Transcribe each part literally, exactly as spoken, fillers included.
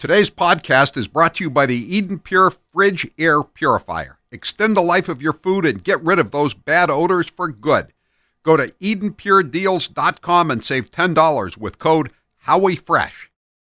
Today's podcast is brought to you by the Eden Pure Fridge Air Purifier. Extend the life of your food and get rid of those bad odors for good. Go to eden pure deals dot com and save ten dollars with code HowieFresh.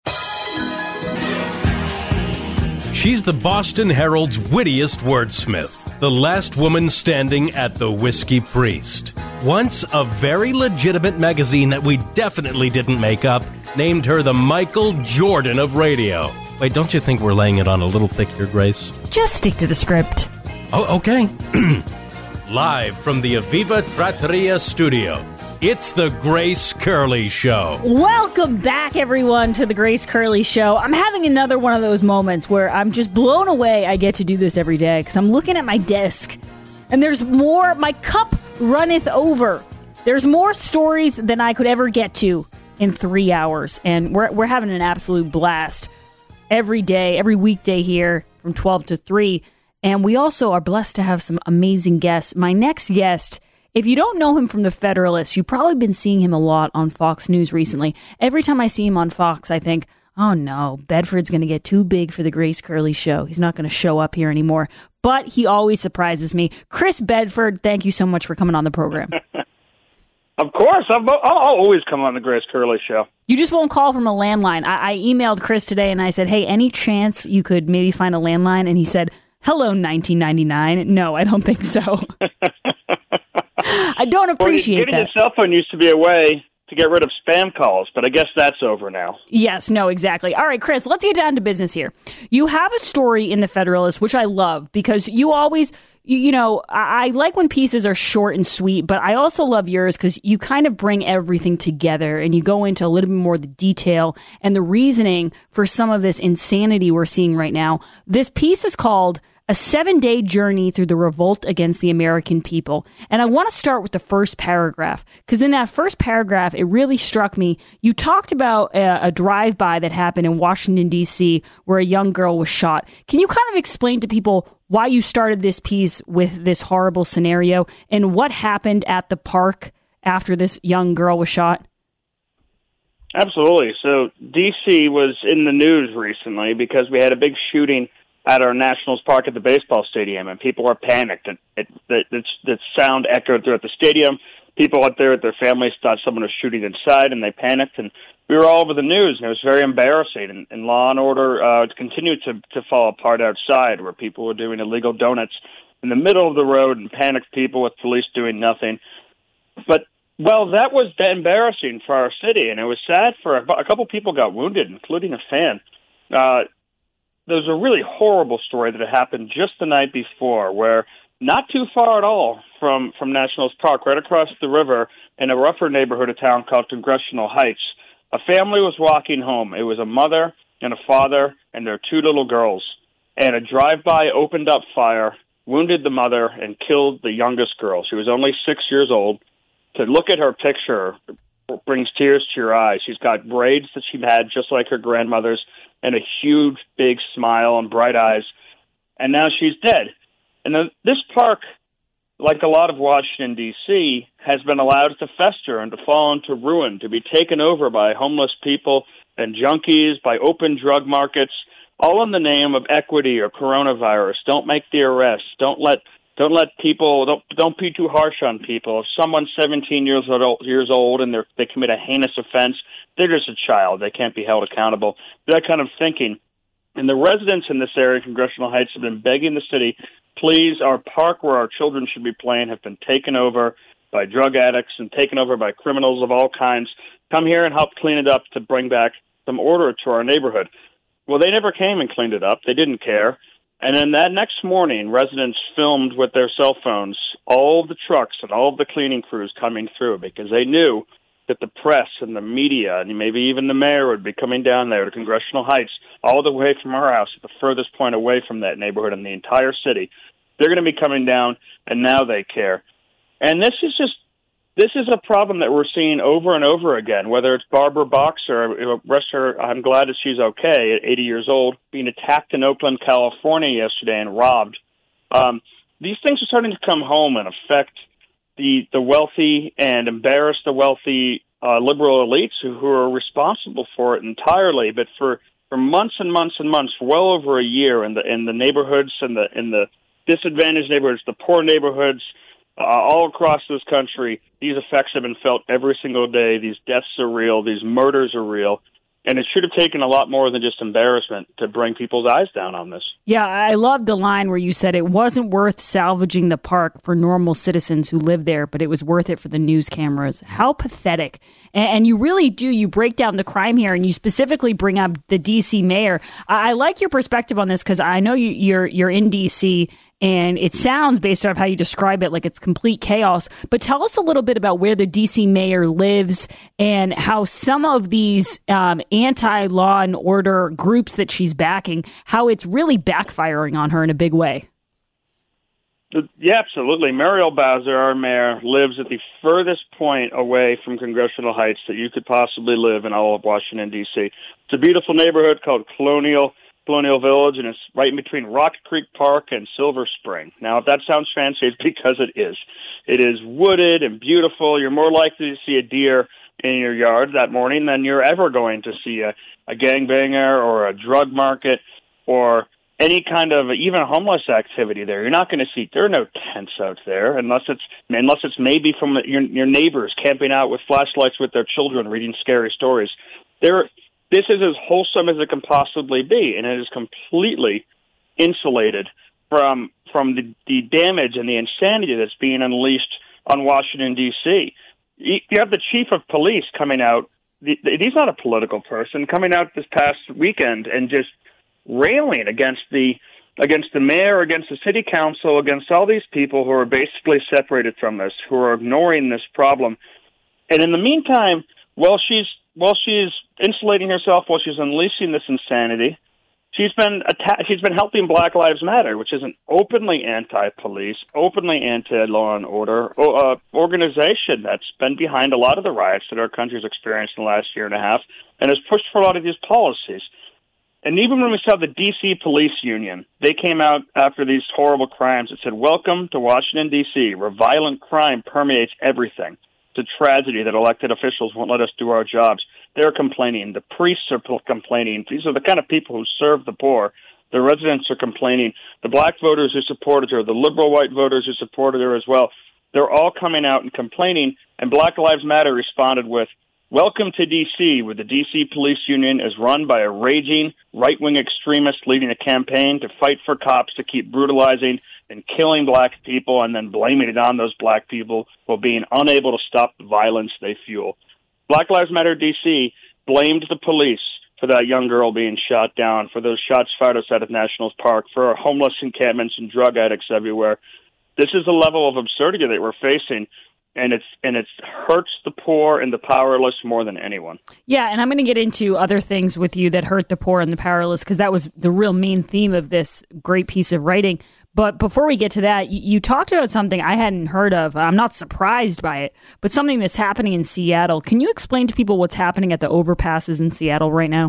She's the Boston Herald's wittiest wordsmith, the last woman standing at the Whiskey Priest. Once a very legitimate magazine that we definitely didn't make up named her the Michael Jordan of radio. Wait, don't you think we're laying it on a little thick here, Grace? Just stick to the script. Oh, okay. Live from the Aviva Trattoria studio, it's the Grace Curley Show. Welcome back, everyone, to the Grace Curley Show. I'm having another one of those moments where I'm just blown away I get to do this every day, because I'm looking at my desk, and there's more. My cup runneth over. There's more stories than I could ever get to in three hours, and we're we're having an absolute blast every day, every weekday here from twelve to three, and we also are blessed to have some amazing guests. My next guest, if you don't know him from The Federalist, you've probably been seeing him a lot on Fox News recently. Every time I see him on Fox, I think, oh no, Bedford's going to get too big for the Grace Curley Show. He's not going to show up here anymore, but he always surprises me. Chris Bedford, thank you so much for coming on the program. Of course. I'm, I'll always come on the Grace Curley Show. You just won't call from a landline. I, I emailed Chris today and I said, hey, any chance you could maybe find a landline? And he said, hello, nineteen ninety-nine. No, I don't think so. I don't appreciate well, getting that. Getting your cell phone used to be a way to get rid of spam calls, but I guess that's over now. Yes, no, exactly. All right, Chris, let's get down to business here. You have a story in The Federalist, which I love, because you always, you, you know, I, I like when pieces are short and sweet, but I also love yours because you kind of bring everything together and you go into a little bit more of the detail and the reasoning for some of this insanity we're seeing right now. This piece is called A Seven-Day Journey Through the Revolt Against the American People. And I want to start with the first paragraph, because in that first paragraph, it really struck me. You talked about a, a drive-by that happened in Washington, D C, where a young girl was shot. Can you kind of explain to people why you started this piece with this horrible scenario and what happened at the park after this young girl was shot? Absolutely. So D C was in the news recently because we had a big shooting at our Nationals Park at the baseball stadium, and people were panicked. It, it, it, it, the sound echoed throughout the stadium. People out there with their families thought someone was shooting inside, and they panicked, and we were all over the news, and it was very embarrassing. And, and law and order uh, continued to, to fall apart outside, where people were doing illegal donuts in the middle of the road and panicked people with police doing nothing. But, well, that was embarrassing for our city, and it was sad for a, a couple people got wounded, including a fan. Uh, There's a really horrible story that happened just the night before, where not too far at all from, from Nationals Park, right across the river in a rougher neighborhood of town called Congressional Heights, a family was walking home. It was a mother and a father and their two little girls. And a drive-by opened up fire, wounded the mother, and killed the youngest girl. She was only six years old. To look at her picture brings tears to your eyes. She's got braids that she had just like her grandmother's, and a huge, big smile and bright eyes, and now she's dead. And the, this park, like a lot of Washington, D C, has been allowed to fester and to fall into ruin, to be taken over by homeless people and junkies, by open drug markets, all in the name of equity or coronavirus. Don't make the arrests. Don't let don't let people, don't, don't be too harsh on people. If someone's seventeen years old, years old and they're, they commit a heinous offense, they're just a child. They can't be held accountable. That kind of thinking. And the residents in this area, Congressional Heights, have been begging the city, please, our park where our children should be playing have been taken over by drug addicts and taken over by criminals of all kinds. Come here and help clean it up to bring back some order to our neighborhood. Well, they never came and cleaned it up. They didn't care. And then that next morning, residents filmed with their cell phones all of the trucks and all of the cleaning crews coming through, because they knew that the press and the media and maybe even the mayor would be coming down there to Congressional Heights, all the way from our house at the furthest point away from that neighborhood in the entire city. They're going to be coming down, and now they care. And this is just, this is a problem that we're seeing over and over again, whether it's Barbara Boxer, rest her, I'm glad that she's okay at eighty years old, being attacked in Oakland, California yesterday and robbed. Um, these things are starting to come home and affect the the wealthy and embarrass the wealthy uh, liberal elites who, who are responsible for it entirely. But for for months and months and months, for well over a year, in the in the neighborhoods and the in the disadvantaged neighborhoods, the poor neighborhoods, uh, all across this country. These effects have been felt every single day. These deaths are real. These murders are real. And it should have taken a lot more than just embarrassment to bring people's eyes down on this. Yeah, I love the line where you said it wasn't worth salvaging the park for normal citizens who live there, but it was worth it for the news cameras. How pathetic. And you really do. You break down the crime here, and you specifically bring up the D C mayor. I like your perspective on this because I know you, you're you're in D C, and it sounds, based on how you describe it, like it's complete chaos. But tell us a little bit about where the D C mayor lives and how some of these um, anti-law and order groups that she's backing, how it's really backfiring on her in a big way. Yeah, absolutely. Muriel Bowser, our mayor, lives at the furthest point away from Congressional Heights that you could possibly live in all of Washington, D C. It's a beautiful neighborhood called Colonial Colonial Village, and it's right in between Rock Creek Park and Silver Spring. Now, if that sounds fancy, it's because it is. It is wooded and beautiful. You're more likely to see a deer in your yard that morning than you're ever going to see a, a gangbanger or a drug market or any kind of even homeless activity there. You're not going to see, there are no tents out there unless it's unless it's maybe from your, your neighbors camping out with flashlights with their children reading scary stories. There, this is as wholesome as it can possibly be, and it is completely insulated from from the, the damage and the insanity that's being unleashed on Washington, D C. You have the chief of police coming out. He's not a political person, coming out this past weekend and just railing against the against the mayor, against the city council, against all these people who are basically separated from this, who are ignoring this problem. And in the meantime, while she's while she's insulating herself, while she's unleashing this insanity, she's been atta- she's been helping Black Lives Matter, which is an openly anti-police, openly anti-law and order uh, organization that's been behind a lot of the riots that our country's experienced in the last year and a half, and has pushed for a lot of these policies. And even when we saw the D C Police Union, they came out after these horrible crimes that said, "Welcome to Washington, D C, where violent crime permeates everything. It's a tragedy that elected officials won't let us do our jobs." They're complaining. The priests are complaining. These are the kind of people who serve the poor. The residents are complaining. The black voters who supported her, the liberal white voters who supported her as well, they're all coming out and complaining. And Black Lives Matter responded with, "Welcome to D C, where the D C Police Union is run by a raging right-wing extremist leading a campaign to fight for cops to keep brutalizing and killing black people and then blaming it on those black people while being unable to stop the violence they fuel." Black Lives Matter D C blamed the police for that young girl being shot down, for those shots fired outside of Nationals Park, for homeless encampments and drug addicts everywhere. This is the level of absurdity that we're facing. And it's and it hurts the poor and the powerless more than anyone. Yeah, and I'm going to get into other things with you that hurt the poor and the powerless, because that was the real main theme of this great piece of writing. But before we get to that, you, you talked about something I hadn't heard of. I'm not surprised by it, but something that's happening in Seattle. Can you explain to people what's happening at the overpasses in Seattle right now?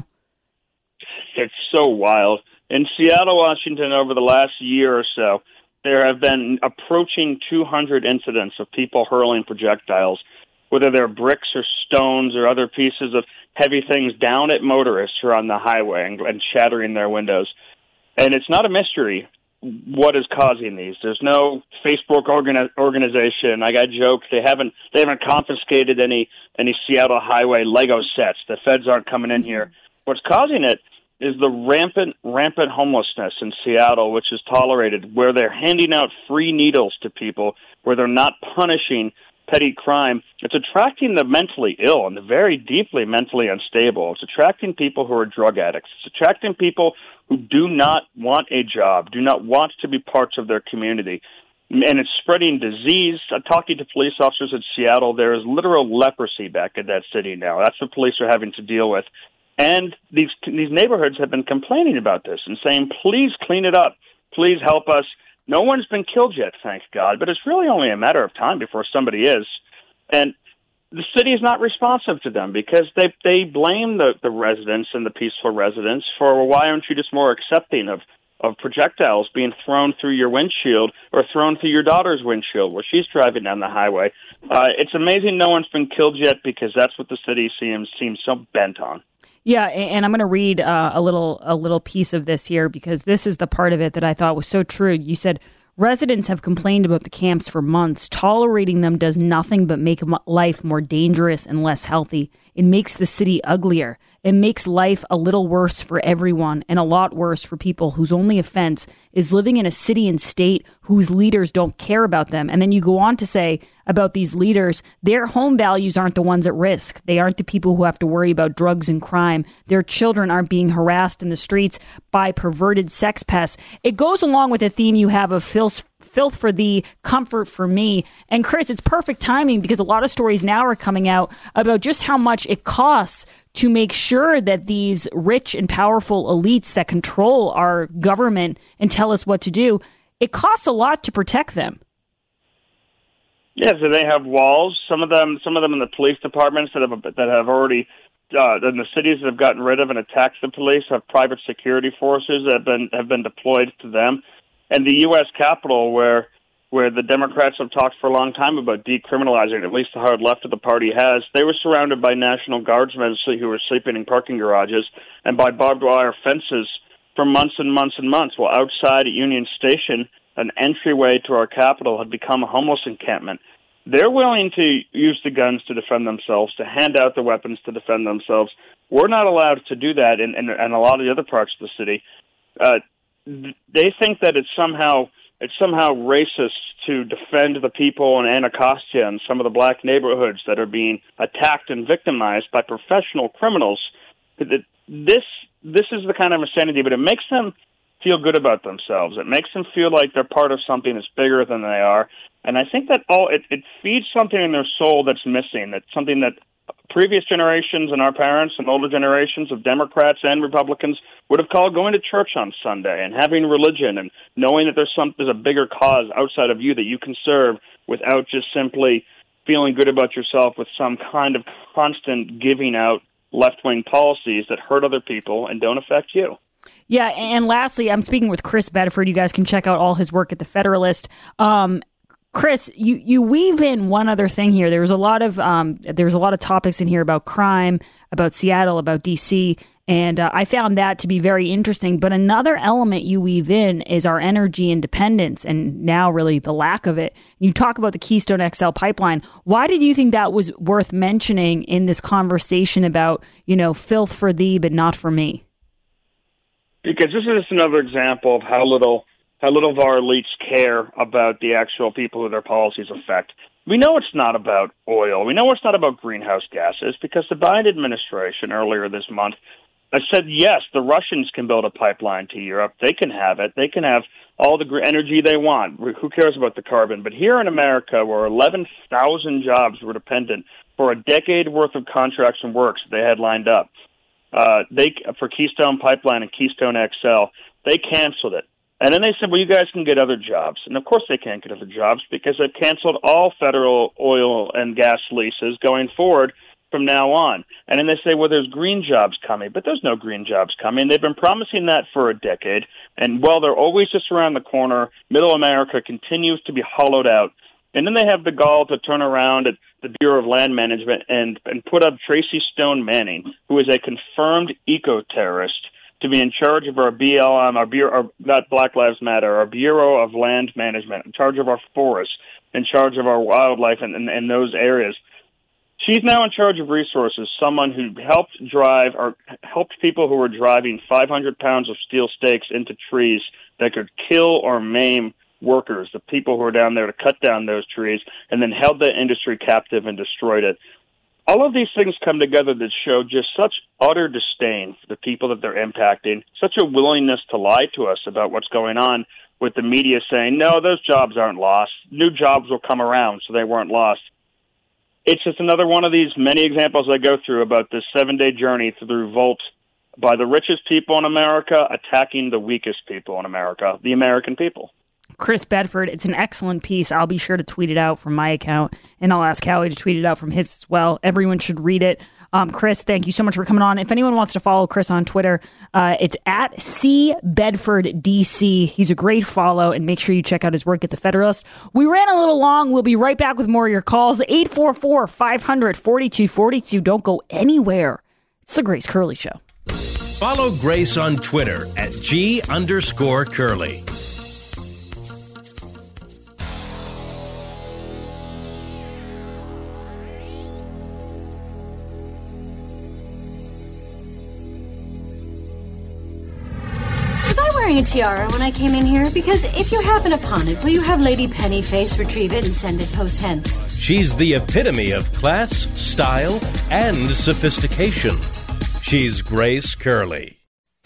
It's so wild. In Seattle, Washington, over the last year or so, there have been approaching two hundred incidents of people hurling projectiles, whether they're bricks or stones or other pieces of heavy things, down at motorists who are on the highway and, and shattering their windows. And it's not a mystery what is causing these. There's no Facebook organi- organization. Like I joked, they haven't they haven't confiscated any any Seattle highway Lego sets. The feds aren't coming in here. What's causing it is the rampant, rampant homelessness in Seattle, which is tolerated, where they're handing out free needles to people, where they're not punishing petty crime. It's attracting the mentally ill and the very deeply mentally unstable. It's attracting people who are drug addicts. It's attracting people who do not want a job, do not want to be parts of their community. And it's spreading disease. I'm talking to police officers in Seattle. There is literal leprosy back in that city now. That's what police are having to deal with. And these these neighborhoods have been complaining about this and saying, please clean it up. Please help us. No one's been killed yet, thank God, but it's really only a matter of time before somebody is. And the city is not responsive to them because they they blame the, the residents and the peaceful residents for, well, why aren't you just more accepting of, of projectiles being thrown through your windshield or thrown through your daughter's windshield where she's driving down the highway? Uh, it's amazing no one's been killed yet because that's what the city seems seems so bent on. Yeah, and I'm going to read uh, a little a little piece of this here because this is the part of it that I thought was so true. You said, residents have complained about the camps for months. Tolerating them does nothing but make life more dangerous and less healthy. It makes the city uglier. It makes life a little worse for everyone and a lot worse for people whose only offense is living in a city and state whose leaders don't care about them. And then you go on to say about these leaders, their home values aren't the ones at risk. They aren't the people who have to worry about drugs and crime. Their children aren't being harassed in the streets by perverted sex pests. It goes along with the theme you have of filth, filth for thee, comfort for me. And Chris, it's perfect timing because a lot of stories now are coming out about just how much it costs to make sure that these rich and powerful elites that control our government and tell us what to do, it costs a lot to protect them. Yeah, so they have walls. Some of them, some of them in the police departments that have that have already uh, in the cities that have gotten rid of and attacked the police have private security forces that have been have been deployed to them. And the U S Capitol, where where the Democrats have talked for a long time about decriminalizing, at least the hard left of the party has, they were surrounded by National Guardsmen who were sleeping in parking garages and by barbed wire fences for months and months and months, while outside at Union Station, an entryway to our Capitol had become a homeless encampment. They're willing to use the guns to defend themselves, to hand out the weapons to defend themselves. We're not allowed to do that in, in, in a lot of the other parts of the city. Uh, they think that it's somehow it's somehow racist to defend the people in Anacostia and some of the black neighborhoods that are being attacked and victimized by professional criminals. This this is the kind of insanity, but it makes them feel good about themselves. It makes them feel like they're part of something that's bigger than they are. And I think that all it, it feeds something in their soul that's missing. That's something that previous generations and our parents and older generations of Democrats and Republicans would have called going to church on Sunday and having religion and knowing that there's some there's a bigger cause outside of you that you can serve without just simply feeling good about yourself with some kind of constant giving out left-wing policies that hurt other people and don't affect you. Yeah, and lastly, I'm speaking with Chris Bedford. You guys can check out all his work at The Federalist. Um, Chris, you, you weave in one other thing here. There was a lot of um, there's a lot of topics in here about crime, about Seattle, about D C, and uh, I found that to be very interesting. But another element you weave in is our energy independence, and now really the lack of it. You talk about the Keystone X L pipeline. Why did you think that was worth mentioning in this conversation about, you know, filth for thee, but not for me? Because this is just another example of how little how little of our elites care about the actual people who their policies affect. We know it's not about oil. We know it's not about greenhouse gases because the Biden administration earlier this month said, yes, the Russians can build a pipeline to Europe. They can have it. They can have all the energy they want. Who cares about the carbon? But here in America, where eleven thousand jobs were dependent for a decade worth of contracts and works they had lined up, uh, they for Keystone Pipeline and Keystone X L, they canceled it. And then they said, well, you guys can get other jobs. And, of course, they can't get other jobs because they've canceled all federal oil and gas leases going forward from now on. And then they say, well, there's green jobs coming. But there's no green jobs coming. They've been promising that for a decade. And while they're always just around the corner, Middle America continues to be hollowed out. And then they have the gall to turn around at the Bureau of Land Management and, and put up Tracy Stone Manning, who is a confirmed eco-terrorist, to be in charge of our B L M, our Bureau, our, not Black Lives Matter, our Bureau of Land Management, in charge of our forests, in charge of our wildlife and in, in, in those areas. She's now in charge of resources, someone who helped drive or helped people who were driving five hundred pounds of steel stakes into trees that could kill or maim workers, the people who were down there to cut down those trees, and then held the industry captive and destroyed it. All of these things come together that show just such utter disdain for the people that they're impacting, such a willingness to lie to us about what's going on, with the media saying, no, those jobs aren't lost. New jobs will come around, so they weren't lost. It's just another one of these many examples I go through about this seven-day journey through the revolt by the richest people in America attacking the weakest people in America, the American people. Chris Bedford, it's an excellent piece. I'll be sure to tweet it out from my account, and I'll ask Howie to tweet it out from his as well. Everyone should read it. Um, Chris, thank you so much for coming on. If anyone wants to follow Chris on Twitter, uh, it's at C Bedford D C. He's a great follow, and make sure you check out his work at The Federalist. We ran a little long. We'll be right back with more of your calls. eight four four, five hundred, forty-two forty-two. Don't go anywhere. It's the Grace Curley Show. Follow Grace on Twitter at G underscore Curley. A tiara when I came in here, because if you happen upon it, will you have Lady Pennyface retrieve it and send it post hence? She's the epitome of class, style, and sophistication. She's Grace Curley.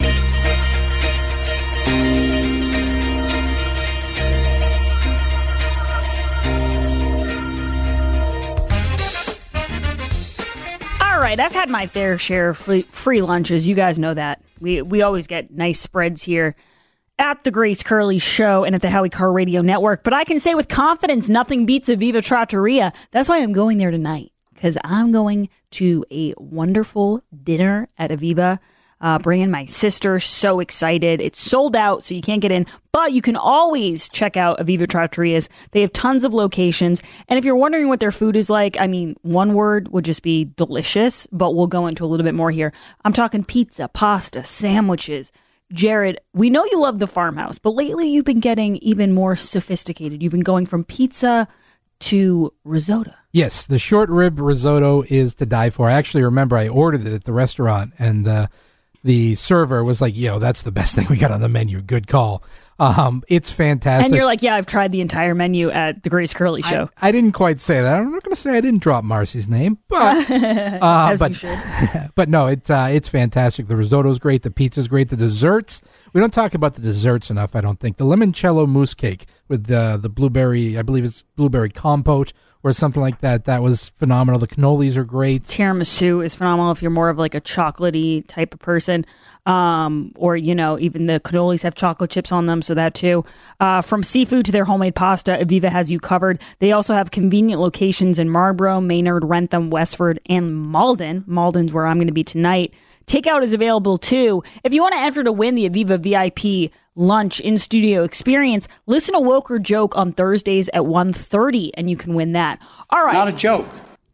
All right, I've had my fair share of free, free lunches. You guys know that. We we always get nice spreads here at the Grace Curley Show and at the Howie Carr Radio Network. But I can say with confidence, nothing beats Aviva Trattoria. That's why I'm going there tonight, because I'm going to a wonderful dinner at Aviva. Uh, bringing my sister. So excited. It's sold out, so you can't get in. But you can always check out Aviva Trattorias. They have tons of locations. And if you're wondering what their food is like, I mean, one word would just be delicious. But we'll go into a little bit more here. I'm talking pizza, pasta, sandwiches. Jared, we know you love the farmhouse, but lately you've been getting even more sophisticated. You've been going from pizza to risotto. Yes, the short rib risotto is to die for. I actually remember I ordered it at the restaurant, and uh, the server was like, yo, that's the best thing we got on the menu. Good call. Um, it's fantastic. And you're like, yeah, I've tried the entire menu at the Grace Curley Show. I, I didn't quite say that. I'm not going to say I didn't drop Marcy's name, but uh, As but, you should. but no, it's uh, it's fantastic. The risotto's great. The pizza's great. The desserts, we don't talk about the desserts enough, I don't think. The limoncello mousse cake with uh, the blueberry, I believe it's blueberry compote or something like that. That was phenomenal. The cannolis are great. Tiramisu is phenomenal if you're more of like a chocolatey type of person. Um, or, you know, even the cannolis have chocolate chips on them, so that too. Uh, from seafood to their homemade pasta, Aviva has you covered. They also have convenient locations in Marlborough, Maynard, Wrentham, Westford, and Malden. Malden's where I'm going to be tonight. Takeout is available too. If you want to enter to win the Aviva V I P lunch in studio experience, listen to Woke or Joke on Thursdays at one thirty and you can win that. All right. Not a joke.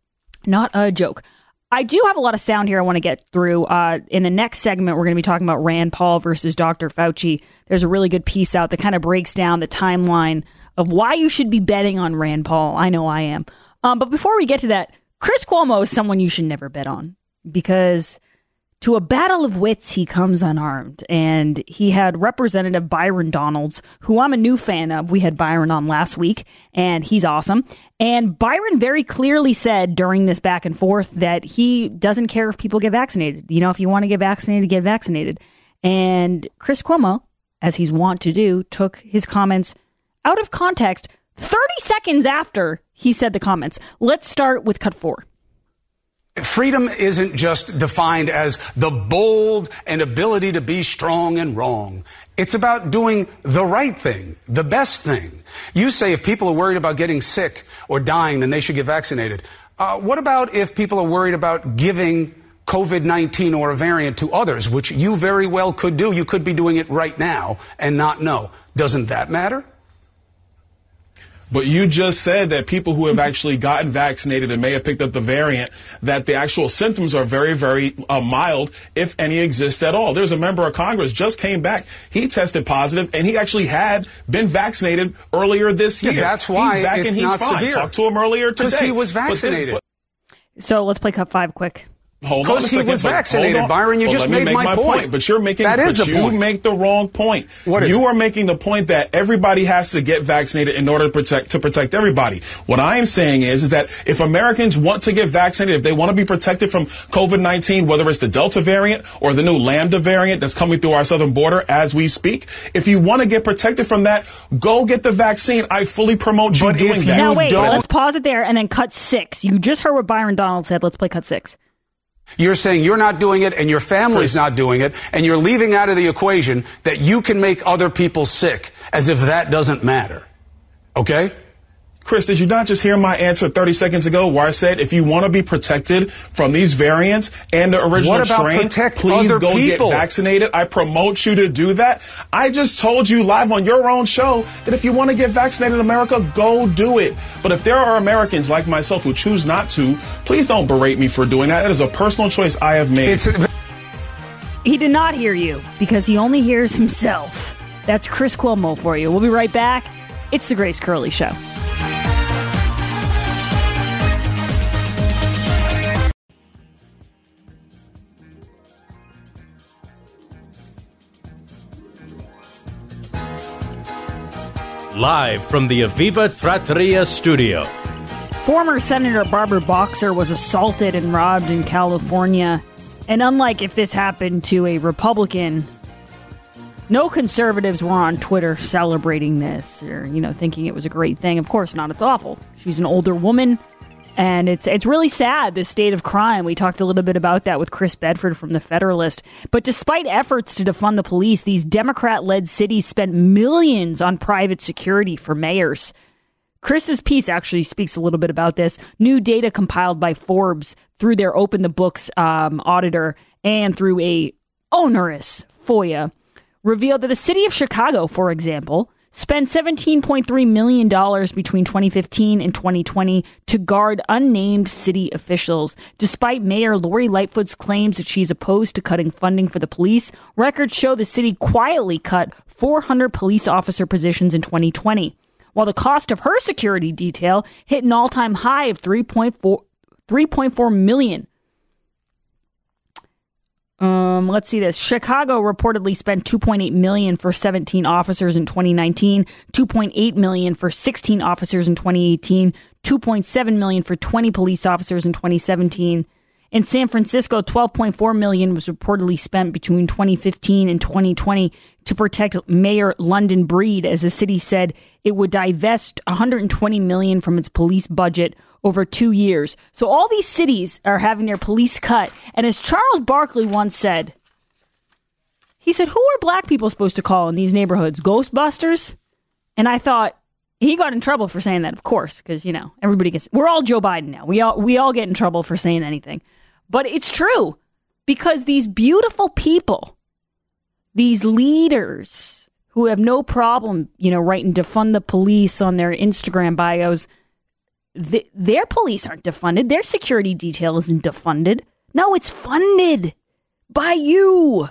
Not a joke. I do have a lot of sound here I want to get through. Uh, in the next segment, we're going to be talking about Rand Paul versus Doctor Fauci. There's a really good piece out that kind of breaks down the timeline of why you should be betting on Rand Paul. I know I am. Um, but before we get to that, Chris Cuomo is someone you should never bet on, because to a battle of wits, he comes unarmed. And he had Representative Byron Donalds, who I'm a new fan of. We had Byron on last week, and he's awesome. And Byron very clearly said during this back and forth that he doesn't care if people get vaccinated. You know, if you want to get vaccinated, get vaccinated. And Chris Cuomo, as he's wont to do, took his comments out of context thirty seconds after he said the comments. Let's start with cut four. Freedom isn't just defined as the bold and ability to be strong and wrong. It's about doing the right thing, the best thing. You say if people are worried about getting sick or dying, then they should get vaccinated. Uh, what about if people are worried about giving COVID nineteen or a variant to others, which you very well could do? You could be doing it right now and not know. Doesn't that matter? But you just said that people who have actually gotten vaccinated and may have picked up the variant, that the actual symptoms are very, very uh, mild, if any exist at all. There's a member of Congress just came back. He tested positive, and he actually had been vaccinated earlier this year. Yeah, that's why he's back it's and he's not fine. severe. Talked to him earlier today. Because he was But then- vaccinated. but- So let's play cut five quick. Hold on a Because he second, was but vaccinated, hold on. Byron. You Well, just let me made make my point. But you're making That is but the you point. make the wrong point. What is you it? are making the point that everybody has to get vaccinated in order to protect to protect everybody. What I am saying is, is that if Americans want to get vaccinated, if they want to be protected from COVID nineteen, whether it's the Delta variant or the new Lambda variant that's coming through our southern border as we speak, if you want to get protected from that, go get the vaccine. I fully promote you But doing if that. you Now, wait, don't- let's pause it there and then cut six. You just heard what Byron Donald said. Let's play cut six. You're saying you're not doing it and your family's Chris. not doing it, and you're leaving out of the equation that you can make other people sick, as if that doesn't matter. Okay? Chris, did you not just hear my answer thirty seconds ago where I said if you want to be protected from these variants and the original What about strain, protect please other go people? get vaccinated. I promote you to do that. I just told you live on your own show that if you want to get vaccinated in America, go do it. But if there are Americans like myself who choose not to, please don't berate me for doing that. That is a personal choice I have made. It's, He did not hear you because he only hears himself. That's Chris Cuomo for you. We'll be right back. It's the Grace Curley Show. Live from the Aviva Trattoria studio. Former Senator Barbara Boxer was assaulted and robbed in California. And unlike if this happened to a Republican, no conservatives were on Twitter celebrating this or, you know, thinking it was a great thing. Of course not. It's awful. She's an older woman. And it's it's really sad, this state of crime. We talked a little bit about that with Chris Bedford from The Federalist. But despite efforts to defund the police, these Democrat-led cities spent millions on private security for mayors. Chris's piece actually speaks a little bit about this. New data compiled by Forbes through their Open the Books um, auditor and through a onerous FOIA revealed that the city of Chicago, for example, spent seventeen point three million dollars between twenty fifteen and twenty twenty to guard unnamed city officials. Despite Mayor Lori Lightfoot's claims that she's opposed to cutting funding for the police, records show the city quietly cut four hundred police officer positions in twenty twenty, while the cost of her security detail hit an all-time high of three point four million dollars. Um, let's see this. Chicago reportedly spent two point eight million dollars for seventeen officers in twenty nineteen, two point eight million dollars for sixteen officers in twenty eighteen, two point seven million dollars for twenty police officers in twenty seventeen. In San Francisco, twelve point four million dollars was reportedly spent between twenty fifteen and twenty twenty to protect Mayor London Breed, as the city said it would divest one hundred twenty million dollars from its police budget over two years. So all these cities are having their police cut. And as Charles Barkley once said, he said, who are black people supposed to call in these neighborhoods? Ghostbusters? And I thought, he got in trouble for saying that, of course, because, you know, everybody gets, we're all Joe Biden now. We all, we all get in trouble for saying anything. But it's true, because these beautiful people, these leaders who have no problem, you know, writing defund the police on their Instagram bios, th- their police aren't defunded. Their security detail isn't defunded. No, it's funded by you.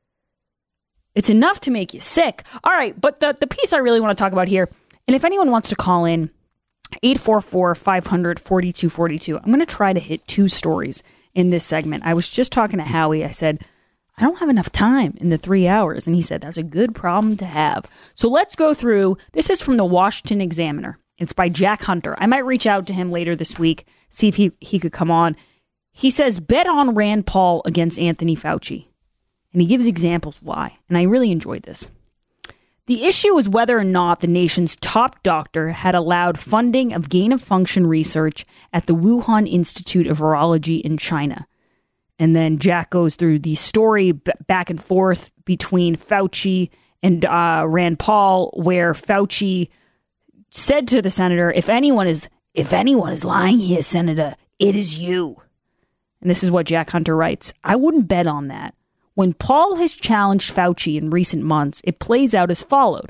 It's enough to make you sick. All right, but the, the piece I really want to talk about here, and if anyone wants to call in, eight four four, five hundred, forty-two forty-two. I'm going to try to hit two stories in this segment. I was just talking to Howie. I said, I don't have enough time in the three hours. And he said, that's a good problem to have. So let's go through. This is from the Washington Examiner. It's by Jack Hunter. I might reach out to him later this week, see if he, he could come on. He says, bet on Rand Paul against Anthony Fauci. And he gives examples why. And I really enjoyed this. The issue is whether or not the nation's top doctor had allowed funding of gain-of-function research at the Wuhan Institute of Virology in China. And then Jack goes through the story b- back and forth between Fauci and uh, Rand Paul, where Fauci said to the senator, if anyone is if anyone is lying here, Senator, it is you. And this is what Jack Hunter writes. I wouldn't bet on that. When Paul has challenged Fauci in recent months, it plays out as followed.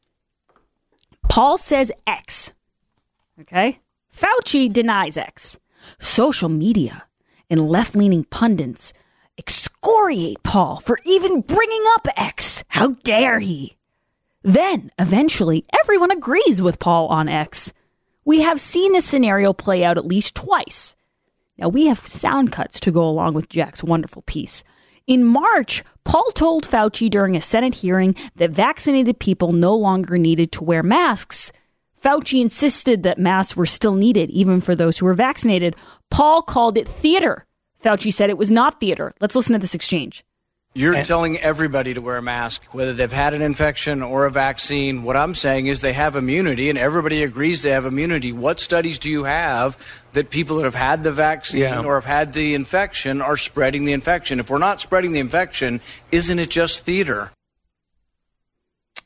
Paul says X. Okay? Fauci denies X. Social media and left-leaning pundits excoriate Paul for even bringing up X. How dare he? Then, eventually, everyone agrees with Paul on X. We have seen this scenario play out at least twice. Now, we have sound cuts to go along with Jack's wonderful piece. In March, Paul told Fauci during a Senate hearing that vaccinated people no longer needed to wear masks. Fauci insisted that masks were still needed, even for those who were vaccinated. Paul called it theater. Fauci said it was not theater. Let's listen to this exchange. You're and telling everybody to wear a mask, whether they've had an infection or a vaccine. What I'm saying is they have immunity, and everybody agrees they have immunity. What studies do you have that people that have had the vaccine yeah. or have had the infection are spreading the infection? If we're not spreading the infection, isn't it just theater?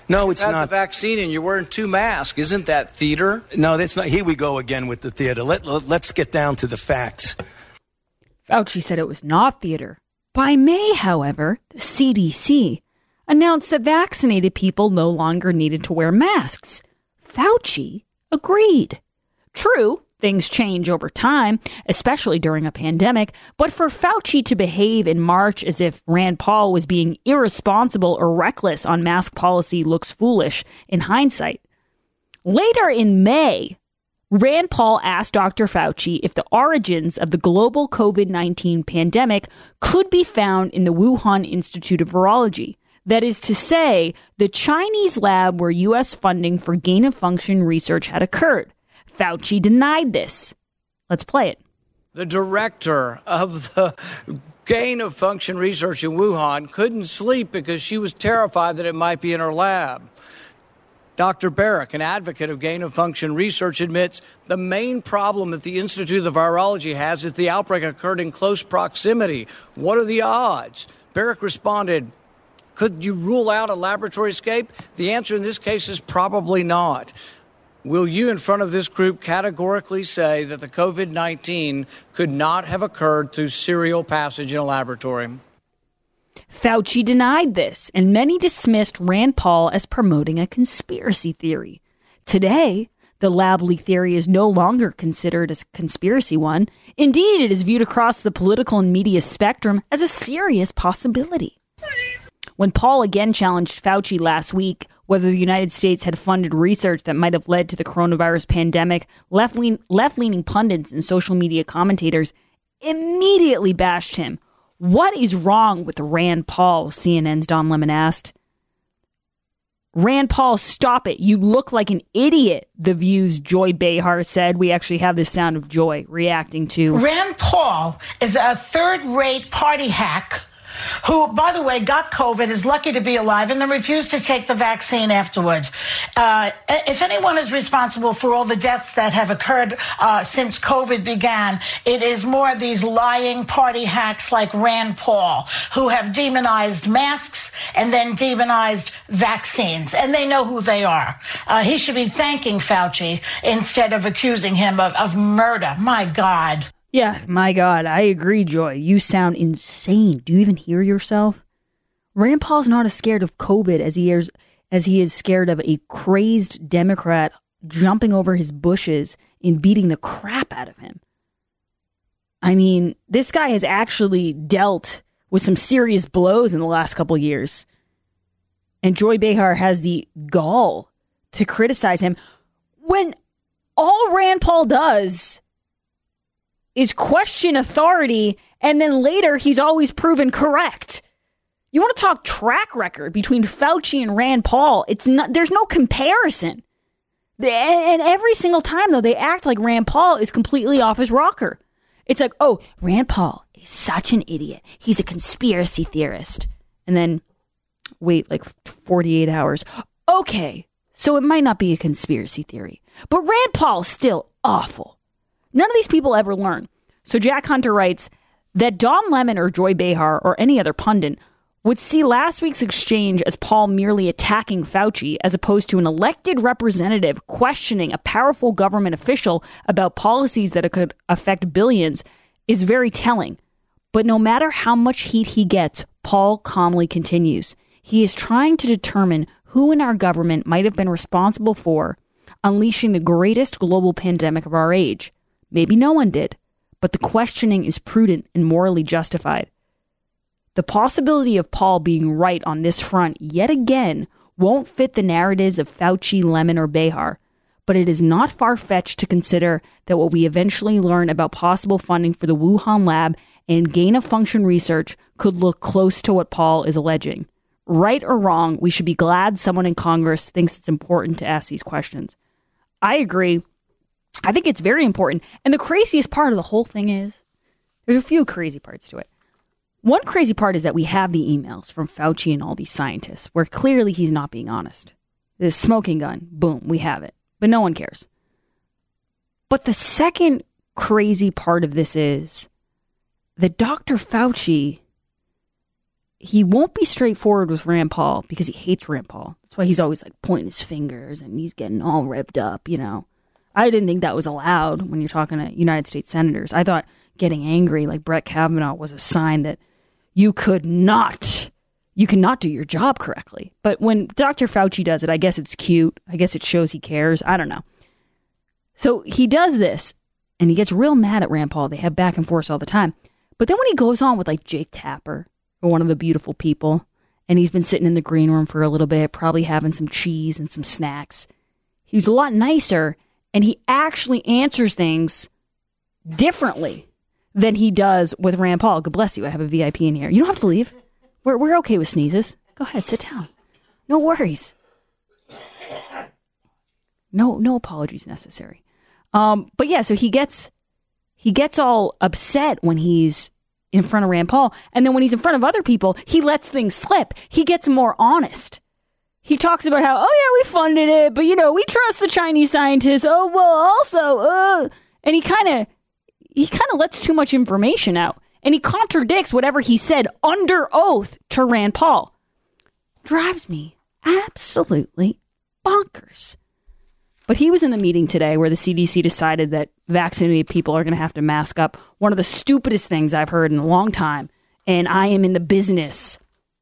No, it's you had not. The vaccine and you're wearing two masks. Isn't that theater? No, that's not. Here we go again with the theater. Let, let, let's get down to the facts. Fauci said it was not theater. By May, however, the C D C announced that vaccinated people no longer needed to wear masks. Fauci agreed. True, things change over time, especially during a pandemic, but for Fauci to behave in March as if Rand Paul was being irresponsible or reckless on mask policy looks foolish in hindsight. Later in May, Rand Paul asked Doctor Fauci if the origins of the global covid nineteen pandemic could be found in the Wuhan Institute of Virology. That is to say, the Chinese lab where U S funding for gain-of-function research had occurred. Fauci denied this. Let's play it. The director of the gain-of-function research in Wuhan couldn't sleep because she was terrified that it might be in her lab. Doctor Barrick, an advocate of gain-of-function research, admits the main problem that the Institute of Virology has is the outbreak occurred in close proximity. What are the odds? Barrick responded, could you rule out a laboratory escape? The answer in this case is probably not. Will you, in front of this group, categorically say that the covid nineteen could not have occurred through serial passage in a laboratory? Fauci denied this, and many dismissed Rand Paul as promoting a conspiracy theory. Today, the lab leak theory is no longer considered a conspiracy one. Indeed, it is viewed across the political and media spectrum as a serious possibility. When Paul again challenged Fauci last week whether the United States had funded research that might have led to the coronavirus pandemic, left-lean, left-leaning pundits and social media commentators immediately bashed him. What is wrong with Rand Paul? C N N's Don Lemon asked. Rand Paul, stop it. You look like an idiot, The View's Joy Behar said. We actually have the sound of Joy reacting to. Rand Paul is a third-rate party hack who, by the way, got COVID, is lucky to be alive, and then refused to take the vaccine afterwards. Uh, if anyone is responsible for all the deaths that have occurred uh, since COVID began, it is more these lying party hacks like Rand Paul, who have demonized masks and then demonized vaccines, and they know who they are. Uh, he should be thanking Fauci instead of accusing him of, of murder. My God. Yeah, my God, I agree, Joy. You sound insane. Do you even hear yourself? Rand Paul's not as scared of COVID as he is, as he is scared of a crazed Democrat jumping over his bushes and beating the crap out of him. I mean, this guy has actually dealt with some serious blows in the last couple of years. And Joy Behar has the gall to criticize him when all Rand Paul does is question authority, and then later he's always proven correct. You want to talk track record between Fauci and Rand Paul? It's not. There's no comparison. And every single time, though, they act like Rand Paul is completely off his rocker. It's like, oh, Rand Paul is such an idiot. He's a conspiracy theorist. And then wait like forty-eight hours. Okay, so it might not be a conspiracy theory, but Rand Paul's still awful. None of these people ever learn. So Jack Hunter writes that Don Lemon or Joy Behar or any other pundit would see last week's exchange as Paul merely attacking Fauci as opposed to an elected representative questioning a powerful government official about policies that could affect billions is very telling. But no matter how much heat he gets, Paul calmly continues. He is trying to determine who in our government might have been responsible for unleashing the greatest global pandemic of our age. Maybe no one did, but the questioning is prudent and morally justified. The possibility of Paul being right on this front yet again won't fit the narratives of Fauci, Lemon, or Behar, but it is not far-fetched to consider that what we eventually learn about possible funding for the Wuhan lab and gain-of-function research could look close to what Paul is alleging. Right or wrong, we should be glad someone in Congress thinks it's important to ask these questions. I agree. I think it's very important. And the craziest part of the whole thing is, there's a few crazy parts to it. One crazy part is that we have the emails from Fauci and all these scientists where clearly he's not being honest. The smoking gun, boom, we have it. But no one cares. But the second crazy part of this is that Doctor Fauci, he won't be straightforward with Rand Paul because he hates Rand Paul. That's why he's always like pointing his fingers and he's getting all revved up, you know. I didn't think that was allowed when you're talking to United States senators. I thought getting angry like Brett Kavanaugh was a sign that you could not, you cannot do your job correctly. But when Doctor Fauci does it, I guess it's cute. I guess it shows he cares. I don't know. So he does this and he gets real mad at Rand Paul. They have back and forth all the time. But then when he goes on with like Jake Tapper or one of the beautiful people, and he's been sitting in the green room for a little bit, probably having some cheese and some snacks, he's a lot nicer. And he actually answers things differently than he does with Rand Paul. God bless you. I have a V I P in here. You don't have to leave. We're we're okay with sneezes. Go ahead, sit down. No worries. No no apologies necessary. Um, but yeah, so he gets he gets all upset when he's in front of Rand Paul, and then when he's in front of other people, he lets things slip. He gets more honest. He talks about how, oh, yeah, we funded it, but, you know, we trust the Chinese scientists. Oh, well, also, uh, and he kind of he kind of lets too much information out. And he contradicts whatever he said under oath to Rand Paul. Drives me absolutely bonkers. But he was in the meeting today where the C D C decided that vaccinated people are going to have to mask up. One of the stupidest things I've heard in a long time. And I am in the business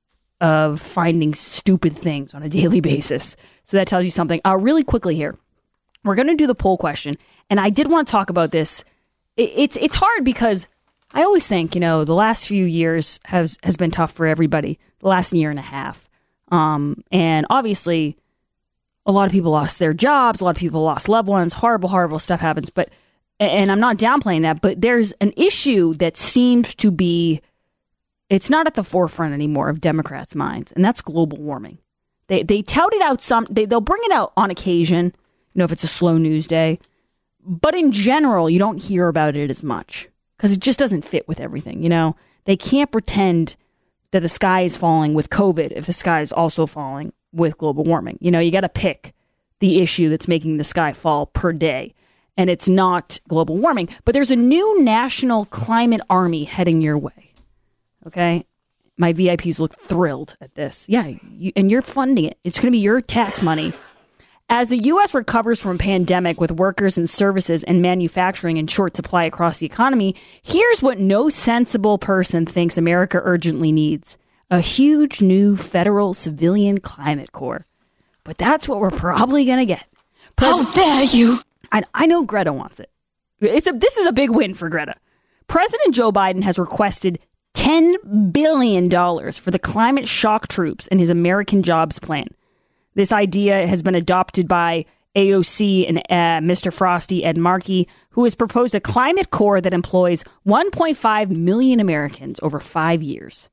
of finding stupid things on a daily basis. So that tells you something. Uh, really quickly here, we're going to do the poll question. And I did want to talk about this. It, it's it's hard because I always think, you know, the last few years has, has been tough for everybody. The last year and a half. Um, and obviously, a lot of people lost their jobs. A lot of people lost loved ones. Horrible, horrible stuff happens. But, and I'm not downplaying that, but there's an issue that seems to be, it's not at the forefront anymore of Democrats' minds, and that's global warming. They they tout it out some, they, they'll bring it out on occasion, you know, if it's a slow news day. But in general, you don't hear about it as much because it just doesn't fit with everything, you know. They can't pretend that the sky is falling with COVID if the sky is also falling with global warming. You know, you got to pick the issue that's making the sky fall per day, and it's not global warming. But there's a new national climate army heading your way. Okay, my V I Ps look thrilled at this. Yeah, you, and you're funding it. It's going to be your tax money. As the U S recovers from a pandemic with workers and services and manufacturing in short supply across the economy, here's what no sensible person thinks America urgently needs. A huge new federal civilian climate corps. But that's what we're probably going to get. President- How dare you? I, I know Greta wants it. It's a, this is a big win for Greta. President Joe Biden has requested ten billion dollars for the climate shock troops in his American Jobs Plan. This idea has been adopted by A O C and uh, Mister Frosty, Ed Markey, who has proposed a climate corps that employs one point five million Americans over five years.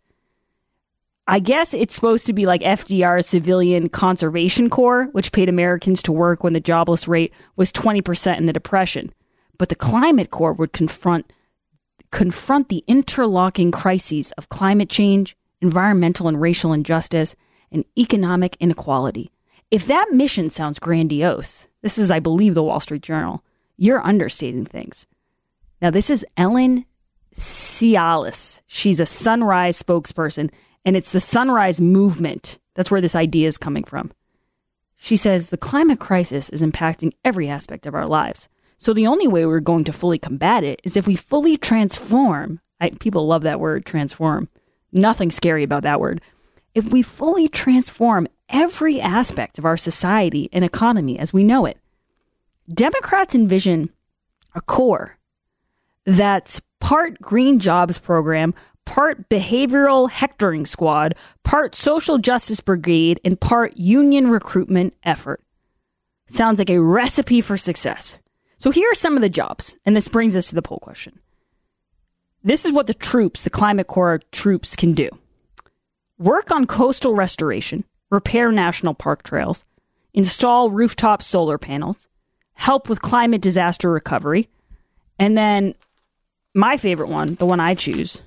I guess it's supposed to be like F D R's Civilian Conservation Corps, which paid Americans to work when the jobless rate was twenty percent in the Depression. But the Climate Corps would confront confront the interlocking crises of climate change, environmental and racial injustice, and economic inequality. If that mission sounds grandiose, this is, I believe, the Wall Street Journal, you're understating things. Now, this is Ellen Cialis. She's a Sunrise spokesperson, and it's the Sunrise Movement. That's where this idea is coming from. She says the climate crisis is impacting every aspect of our lives. So the only way we're going to fully combat it is if we fully transform. I, people love that word, transform. Nothing scary about that word. If we fully transform every aspect of our society and economy as we know it. Democrats envision a core that's part green jobs program, part behavioral hectoring squad, part social justice brigade, and part union recruitment effort. Sounds like a recipe for success. So here are some of the jobs, and this brings us to the poll question. This is what the troops, the Climate Corps troops, can do. Work on coastal restoration, repair national park trails, install rooftop solar panels, help with climate disaster recovery, and then my favorite one, the one I choose,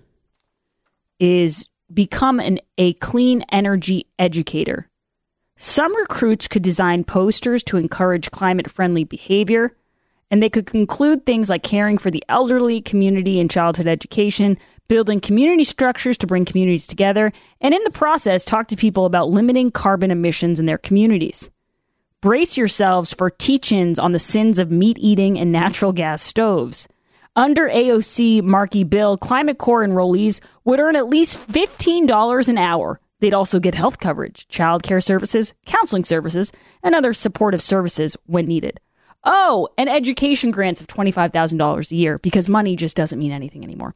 is become an, a clean energy educator. Some recruits could design posters to encourage climate-friendly behavior, and they could conclude things like caring for the elderly, community and childhood education, building community structures to bring communities together, and in the process, talk to people about limiting carbon emissions in their communities. Brace yourselves for teach-ins on the sins of meat eating and natural gas stoves. Under A O C Markey bill, Climate Corps enrollees would earn at least fifteen dollars an hour. They'd also get health coverage, child care services, counseling services, and other supportive services when needed. Oh, and education grants of twenty-five thousand dollars a year, because money just doesn't mean anything anymore.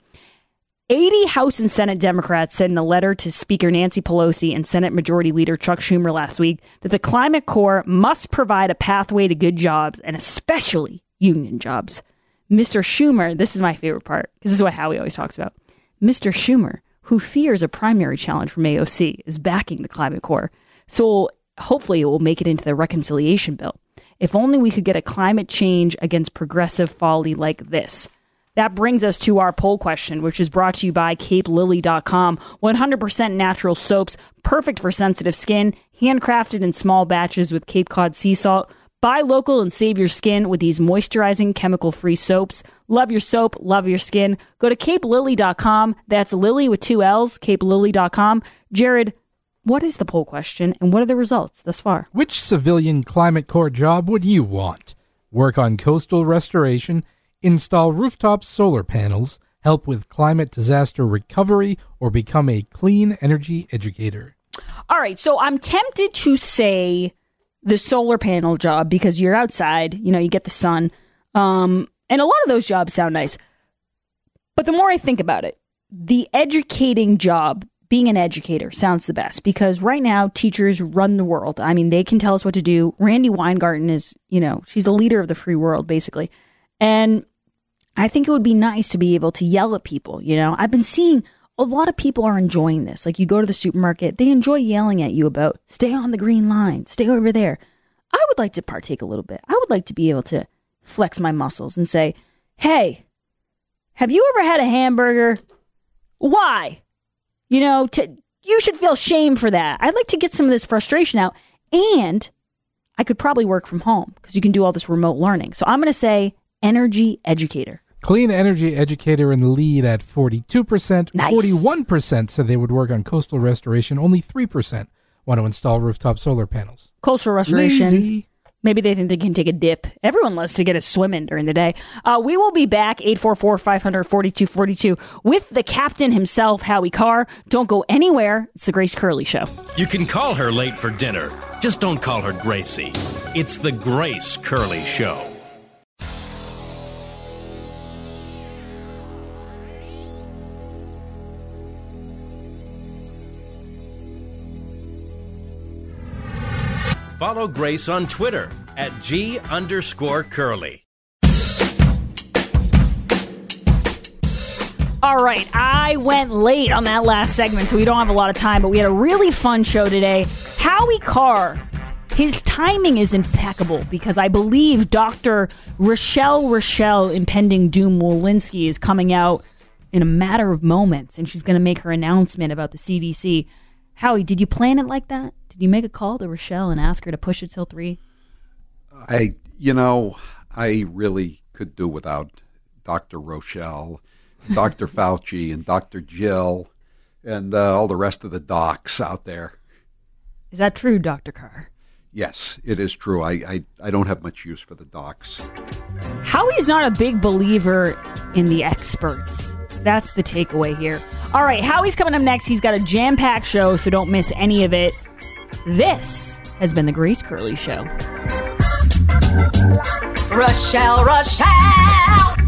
eighty House and Senate Democrats said in a letter to Speaker Nancy Pelosi and Senate Majority Leader Chuck Schumer last week that the Climate Corps must provide a pathway to good jobs, and especially union jobs. Mister Schumer, this is my favorite part, because this is what Howie always talks about. Mister Schumer, who fears a primary challenge from A O C, is backing the Climate Corps. So hopefully it will make it into the reconciliation bill. If only we could get a climate change against progressive folly like this. That brings us to our poll question, which is brought to you by Cape Lily dot com. one hundred percent natural soaps, perfect for sensitive skin, handcrafted in small batches with Cape Cod sea salt. Buy local and save your skin with these moisturizing, chemical-free soaps. Love your soap, love your skin. Go to Cape Lily dot com. That's Lily with two L's, Cape Lily dot com. Jared, what is the poll question, and what are the results thus far? Which civilian Climate Corps job would you want? Work on coastal restoration, install rooftop solar panels, help with climate disaster recovery, or become a clean energy educator? All right, so I'm tempted to say the solar panel job, because you're outside, you know, you get the sun. Um, and a lot of those jobs sound nice. But the more I think about it, the educating job, being an educator, sounds the best, because right now teachers run the world. I mean, they can tell us what to do. Randi Weingarten is, you know, she's the leader of the free world, basically. And I think it would be nice to be able to yell at people. You know, I've been seeing a lot of people are enjoying this. Like, you go to the supermarket, they enjoy yelling at you about stay on the green line, stay over there. I would like to partake a little bit. I would like to be able to flex my muscles and say, hey, have you ever had a hamburger? Why? You know, to, you should feel shame for that. I'd like to get some of this frustration out. And I could probably work from home because you can do all this remote learning. So I'm going to say energy educator. Clean energy educator in the lead at forty-two percent. Nice. forty-one percent said they would work on coastal restoration. Only three percent want to install rooftop solar panels. Coastal restoration. Lazy. Maybe they think they can take a dip. Everyone loves to get a swim in during the day. Uh, we will be back, eight four four, five hundred, forty-two forty-two, with the captain himself, Howie Carr. Don't go anywhere. It's the Grace Curley Show. You can call her late for dinner. Just don't call her Gracie. It's the Grace Curley Show. Follow Grace on Twitter at G underscore Curly. All right, I went late on that last segment, so we don't have a lot of time, but we had a really fun show today. Howie Carr, his timing is impeccable because I believe Doctor Rochelle Rochelle, impending doom Walensky, is coming out in a matter of moments, and she's going to make her announcement about the C D C. Howie, did you plan it like that? Did you make a call to Rochelle and ask her to push it till three? I, you know, I really could do without Doctor Rochelle, Doctor Fauci, and Doctor Jill, and uh, all the rest of the docs out there. Is that true, Doctor Carr? Yes, it is true. I, I, I don't have much use for the docs. Howie's not a big believer in the experts. That's the takeaway here. All right, Howie's coming up next. He's got a jam-packed show, so don't miss any of it. This has been the Grace Curley Show. Rochelle, Rochelle!